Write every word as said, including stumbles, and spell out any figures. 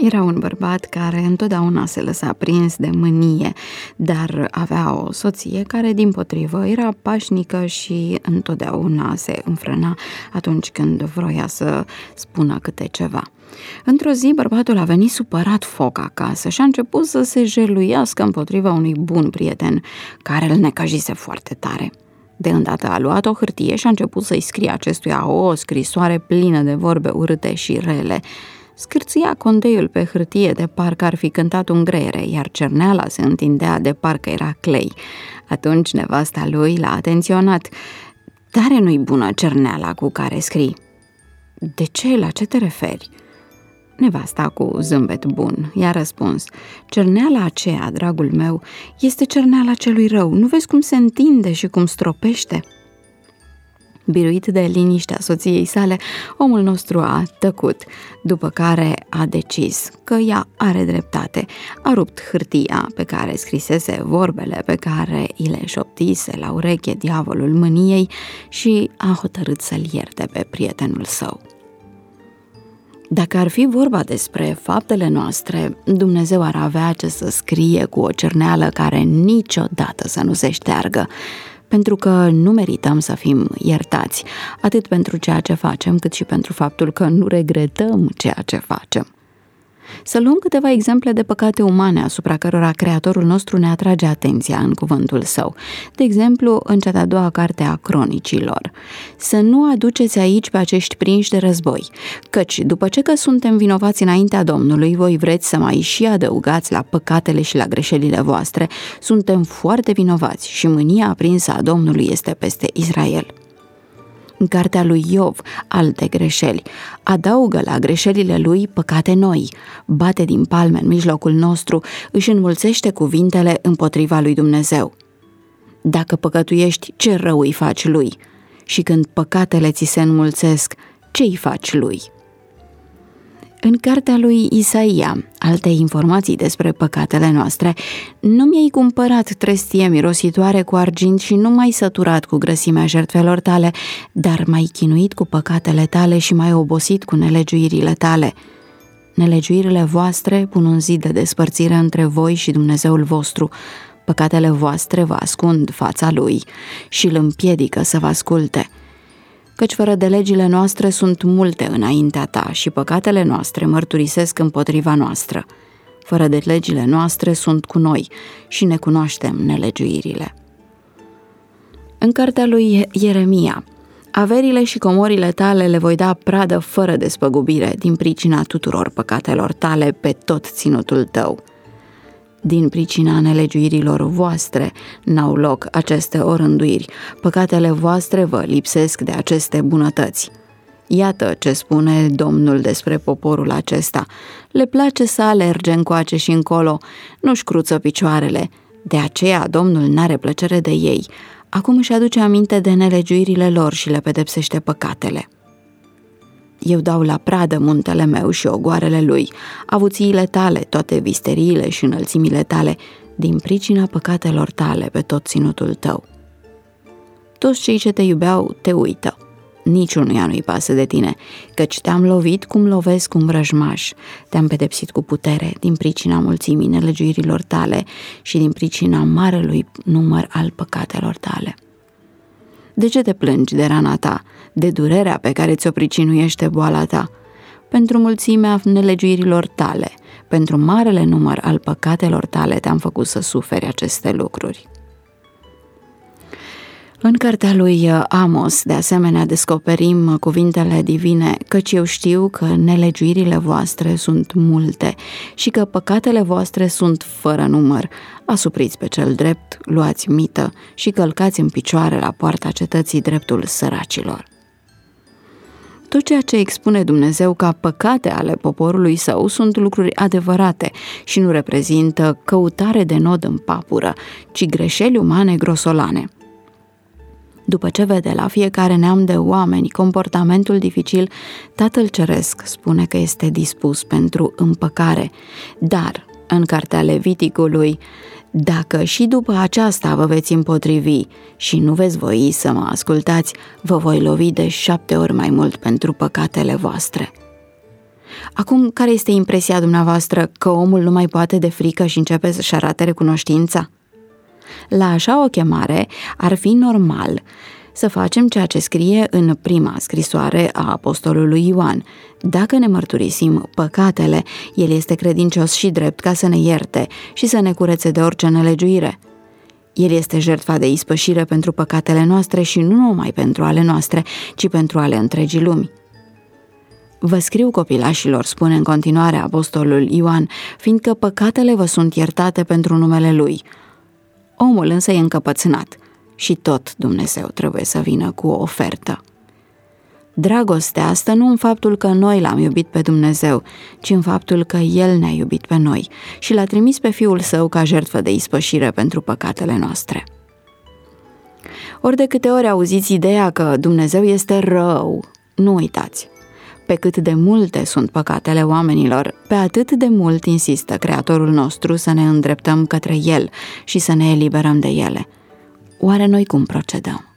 Era un bărbat care întotdeauna se lăsa prins de mânie, dar avea o soție care, dimpotrivă, era pașnică și întotdeauna se înfrâna atunci când vroia să spună câte ceva. Într-o zi, bărbatul a venit supărat foc acasă și a început să se jeluiască împotriva unui bun prieten care îl necăjise foarte tare. De îndată a luat o hârtie și a început să-i scrie acestuia o scrisoare plină de vorbe urâte și rele. Scârțâia condeiul pe hârtie de parcă ar fi cântat un greiere, iar cerneala se întindea de parcă era clei. Atunci nevasta lui l-a atenționat. Tare nu-i bună cerneala cu care scrii. De ce? La ce te referi? Nevasta cu zâmbet bun i-a răspuns. Cerneala aceea, dragul meu, este cerneala celui rău. Nu vezi cum se întinde și cum stropește? Biruit de liniștea soției sale, omul nostru a tăcut, după care a decis că ea are dreptate. A rupt hârtia pe care scrisese vorbele pe care i le șoptise la ureche diavolul mâniei și a hotărât să-l ierte pe prietenul său. Dacă ar fi vorba despre faptele noastre, Dumnezeu ar avea ce să scrie cu o cerneală care niciodată să nu se șteargă, pentru că nu merităm să fim iertați, atât pentru ceea ce facem, cât și pentru faptul că nu regretăm ceea ce facem. Să luăm câteva exemple de păcate umane asupra cărora Creatorul nostru ne atrage atenția în cuvântul Său. De exemplu, în cea de-a doua carte a Cronicilor. Să nu aduceți aici pe acești prinși de război, căci după ce că suntem vinovați înaintea Domnului, voi vreți să mai și adăugați la păcatele și la greșelile voastre. Suntem foarte vinovați și mânia aprinsă a Domnului este peste Israel. În cartea lui Iov, alte greșeli. Adaugă la greșelile lui păcate noi, bate din palme în mijlocul nostru, își înmulțește cuvintele împotriva lui Dumnezeu. Dacă păcătuiești, ce rău îi faci lui? Și când păcatele ți se înmulțesc, ce îi faci lui? În cartea lui Isaia, alte informații despre păcatele noastre. Nu mi-ai cumpărat trestie mirositoare cu argint și nu m-ai săturat cu grăsimea jertfelor tale, dar m-ai chinuit cu păcatele tale și m-ai obosit cu nelegiuirile tale. Nelegiuirile voastre pun un zid de despărțire între voi și Dumnezeul vostru. Păcatele voastre vă ascund fața lui și îl împiedică să vă asculte. Căci fără de legile noastre sunt multe înaintea ta și păcatele noastre mărturisesc împotriva noastră. Fără de legile noastre sunt cu noi și ne cunoaștem nelegiuirile. În cartea lui Ieremia, averile și comorile tale le voi da pradă fără despăgubire din pricina tuturor păcatelor tale pe tot ținutul tău. Din pricina nelegiuirilor voastre n-au loc aceste orânduiri, păcatele voastre vă lipsesc de aceste bunătăți. Iată ce spune Domnul despre poporul acesta. Le place să alerge încoace și încolo, nu-și cruță picioarele, de aceea Domnul n-are plăcere de ei. Acum își aduce aminte de nelegiuirile lor și le pedepsește păcatele. Eu dau la pradă muntele meu și ogoarele lui, avuțiile tale, toate visteriile și înălțimile tale, din pricina păcatelor tale pe tot ținutul tău. Toți cei ce te iubeau te uită, niciunuia nu-i pasă de tine, căci te-am lovit cum lovesc un vrăjmaș, te-am pedepsit cu putere din pricina mulțimii nelegiuirilor tale și din pricina marelui număr al păcatelor tale. De ce te plângi de rana ta, de durerea pe care ți-o pricinuiește boala ta? Pentru mulțimea nelegiuirilor tale, pentru marele număr al păcatelor tale te-am făcut să suferi aceste lucruri. În cartea lui Amos, de asemenea, descoperim cuvintele divine, căci eu știu că nelegiuirile voastre sunt multe și că păcatele voastre sunt fără număr. Asupriți pe cel drept, luați mită și călcați în picioare la poarta cetății dreptul săracilor. Tot ceea ce expune Dumnezeu ca păcate ale poporului său sunt lucruri adevărate și nu reprezintă căutare de nod în papură, ci greșeli umane grosolane. După ce vede la fiecare neam de oameni comportamentul dificil, Tatăl Ceresc spune că este dispus pentru împăcare, dar, în cartea Leviticului, dacă și după aceasta vă veți împotrivi și nu veți voi să mă ascultați, vă voi lovi de șapte ori mai mult pentru păcatele voastre. Acum, care este impresia dumneavoastră că omul nu mai poate de frică și începe să-și arate recunoștința? La așa o chemare ar fi normal să facem ceea ce scrie în prima scrisoare a apostolului Ioan. Dacă ne mărturisim păcatele, El este credincios și drept ca să ne ierte și să ne curețe de orice nelegiuire. El este jertfa de ispășire pentru păcatele noastre și nu numai pentru ale noastre, ci pentru ale întregii lumi. Vă scriu, copilașilor, spune în continuare apostolul Ioan, fiindcă păcatele vă sunt iertate pentru numele Lui. Omul însă e încăpățânat și tot Dumnezeu trebuie să vină cu o ofertă. Dragostea stă nu în faptul că noi L-am iubit pe Dumnezeu, ci în faptul că El ne-a iubit pe noi și L-a trimis pe Fiul Său ca jertfă de ispășire pentru păcatele noastre. Ori de câte ori auziți ideea că Dumnezeu este rău, nu uitați. Pe cât de multe sunt păcatele oamenilor, pe atât de mult insistă Creatorul nostru să ne îndreptăm către El și să ne eliberăm de ele. Oare noi cum procedăm?